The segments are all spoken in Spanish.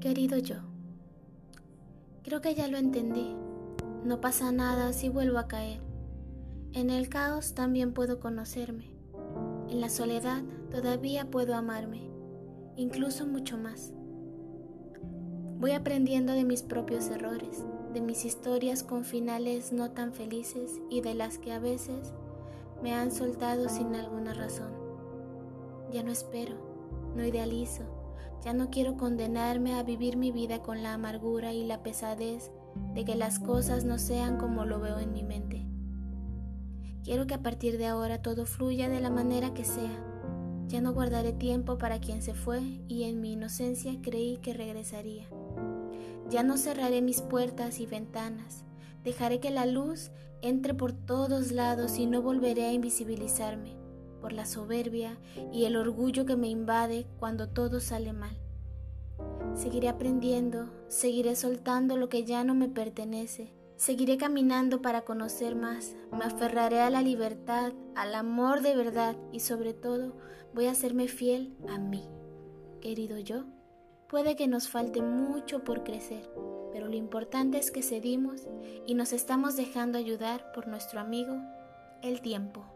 Querido yo, creo que ya lo entendí. No pasa nada si vuelvo a caer. En el caos también puedo conocerme. En la soledad todavía puedo amarme, incluso mucho más. Voy aprendiendo de mis propios errores, de mis historias con finales no tan felices y de las que a veces me han soltado sin alguna razón. Ya no espero, no idealizo, ya no quiero condenarme a vivir mi vida con la amargura y la pesadez de que las cosas no sean como lo veo en mi mente. Quiero que a partir de ahora todo fluya de la manera que sea. Ya no guardaré tiempo para quien se fue y en mi inocencia creí que regresaría. Ya no cerraré mis puertas y ventanas. Dejaré que la luz entre por todos lados y no volveré a invisibilizarme por la soberbia y el orgullo que me invade cuando todo sale mal. Seguiré aprendiendo, seguiré soltando lo que ya no me pertenece. Seguiré caminando para conocer más, me aferraré a la libertad, al amor de verdad y sobre todo voy a hacerme fiel a mí. Querido yo, puede que nos falte mucho por crecer, pero lo importante es que cedimos y nos estamos dejando ayudar por nuestro amigo, el tiempo.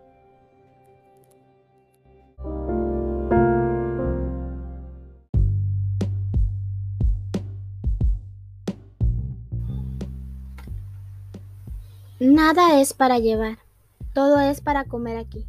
Nada es para llevar, todo es para comer aquí.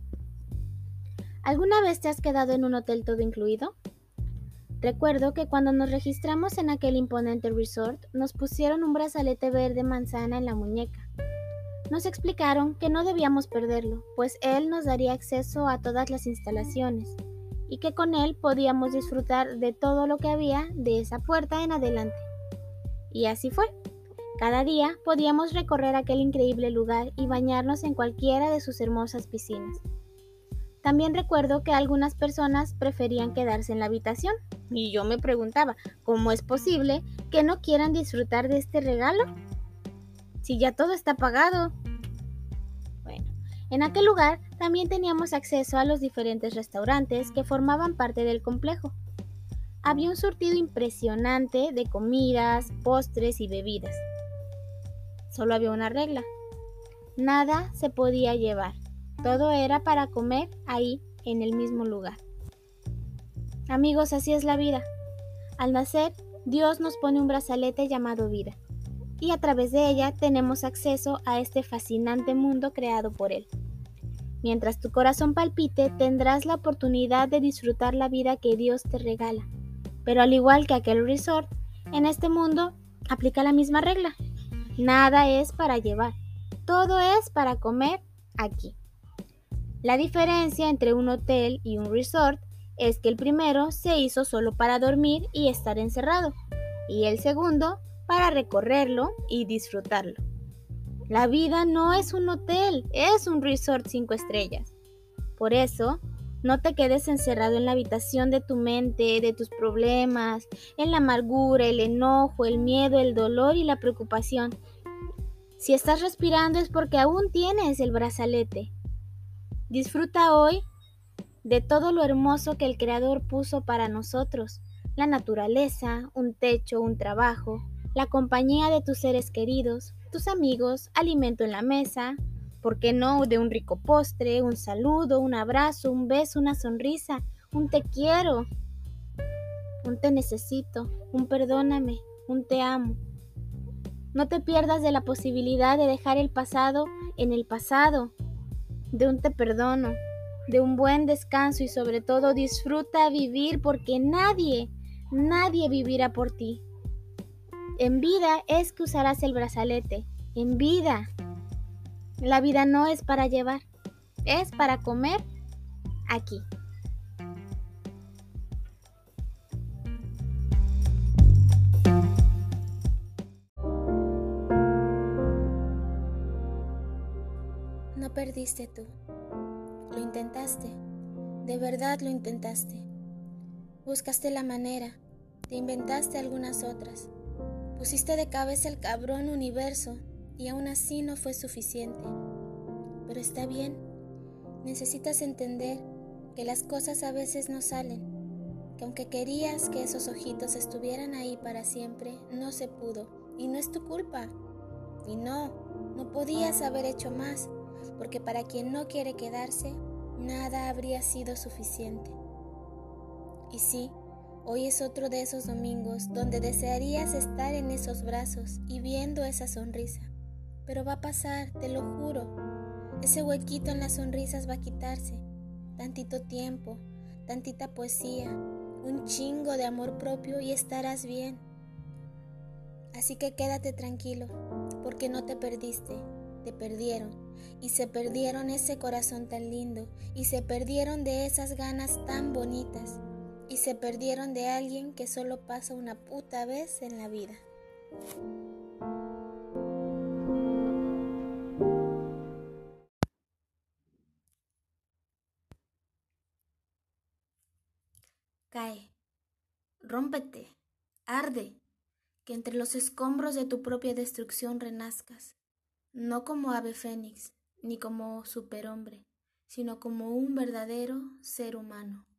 ¿Alguna vez te has quedado en un hotel todo incluido? Recuerdo que cuando nos registramos en aquel imponente resort, nos pusieron un brazalete verde manzana en la muñeca. Nos explicaron que no debíamos perderlo, pues él nos daría acceso a todas las instalaciones y que con él podíamos disfrutar de todo lo que había de esa puerta en adelante. Y así fue. Cada día podíamos recorrer aquel increíble lugar y bañarnos en cualquiera de sus hermosas piscinas. También recuerdo que algunas personas preferían quedarse en la habitación y yo me preguntaba, ¿cómo es posible que no quieran disfrutar de este regalo? Si ya todo está pagado. Bueno, en aquel lugar también teníamos acceso a los diferentes restaurantes que formaban parte del complejo. Había un surtido impresionante de comidas, postres y bebidas. Solo había una regla. Nada se podía llevar. Todo era para comer ahí, en el mismo lugar. Amigos, así es la vida. Al nacer, Dios nos pone un brazalete llamado vida. Y a través de ella tenemos acceso a este fascinante mundo creado por Él. Mientras tu corazón palpite, tendrás la oportunidad de disfrutar la vida que Dios te regala. Pero al igual que aquel resort, en este mundo aplica la misma regla. Nada es para llevar, todo es para comer aquí. La diferencia entre un hotel y un resort es que el primero se hizo solo para dormir y estar encerrado, y el segundo para recorrerlo y disfrutarlo. La vida no es un hotel, es un resort 5 estrellas. Por eso, no te quedes encerrado en la habitación de tu mente, de tus problemas, en la amargura, el enojo, el miedo, el dolor y la preocupación. Si estás respirando es porque aún tienes el brazalete. Disfruta hoy de todo lo hermoso que el Creador puso para nosotros. La naturaleza, un techo, un trabajo, la compañía de tus seres queridos, tus amigos, alimento en la mesa, ¿por qué no? De un rico postre, un saludo, un abrazo, un beso, una sonrisa, un te quiero, un te necesito, un perdóname, un te amo. No te pierdas de la posibilidad de dejar el pasado en el pasado, de un te perdono, de un buen descanso y sobre todo disfruta vivir porque nadie vivirá por ti. En vida es que usarás el brazalete, en vida. La vida no es para llevar, es para comer aquí. No perdiste tú, lo intentaste, de verdad lo intentaste. Buscaste la manera, te inventaste algunas otras. Pusiste de cabeza el cabrón universo y aún así no fue suficiente. Pero está bien, necesitas entender que las cosas a veces no salen, que aunque querías que esos ojitos estuvieran ahí para siempre, no se pudo, y no es tu culpa. Y no podías haber hecho más, porque para quien no quiere quedarse, nada habría sido suficiente. Y sí, hoy es otro de esos domingos donde desearías estar en esos brazos y viendo esa sonrisa. Pero va a pasar, te lo juro. Ese huequito en las sonrisas va a quitarse. Tantito tiempo, tantita poesía, un chingo de amor propio y estarás bien. Así que quédate tranquilo, porque no te perdiste, te perdieron. Y se perdieron ese corazón tan lindo, y se perdieron de esas ganas tan bonitas, y se perdieron de alguien que solo pasa una puta vez en la vida. Cae, rómpete, arde, que entre los escombros de tu propia destrucción renazcas, no como ave fénix, ni como superhombre, sino como un verdadero ser humano.